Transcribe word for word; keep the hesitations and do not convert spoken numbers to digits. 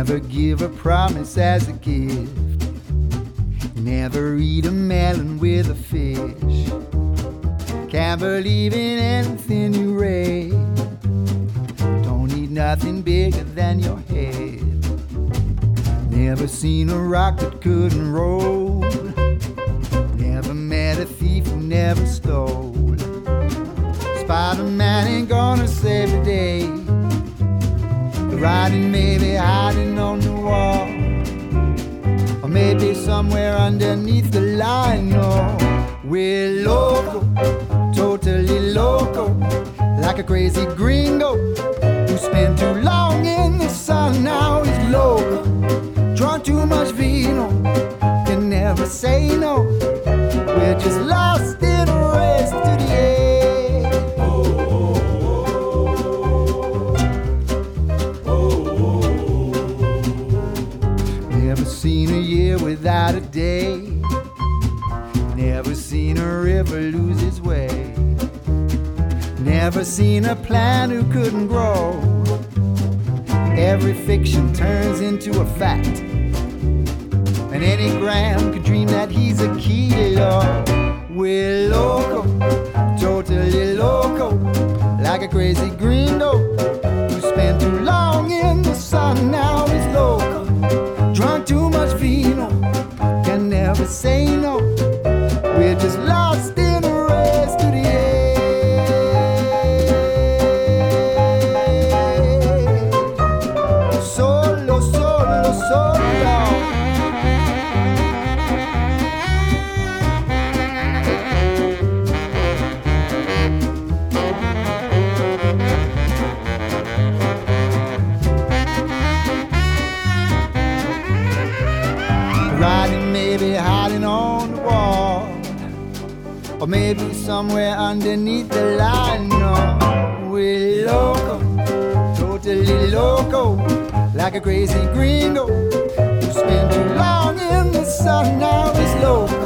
Never give a promise as a gift. Never eat a melon with a fish. Can't believe in anything you read. Don't need nothing bigger than your head. Never seen a rock that couldn't roll. Never met a thief who never stole. Spider-Man ain't gonna save the day. The writing may be hiding on the wall, or maybe somewhere underneath the line. No, we're loco, totally loco, like a crazy gringo who spent too long in the sun. Now he's loco, drunk too much vino, can never say no. We're just lost in a race to the end. Never seen a year without a day. Never seen a river lose its way. Never seen a plant who couldn't grow. Every fiction turns into a fact, and any Graham could dream that he's a killer. We're loco, totally loco, like a crazy gringo who spent too long in the sun. Now he's loco, drunk too much vino, can never say no. We're just lost in a race to the end. Solo, solo, solo. Writing maybe hiding on the wall, or maybe somewhere underneath the line. No, we're loco, totally loco, like a crazy gringo who spent too long in the sun. Now he's loco,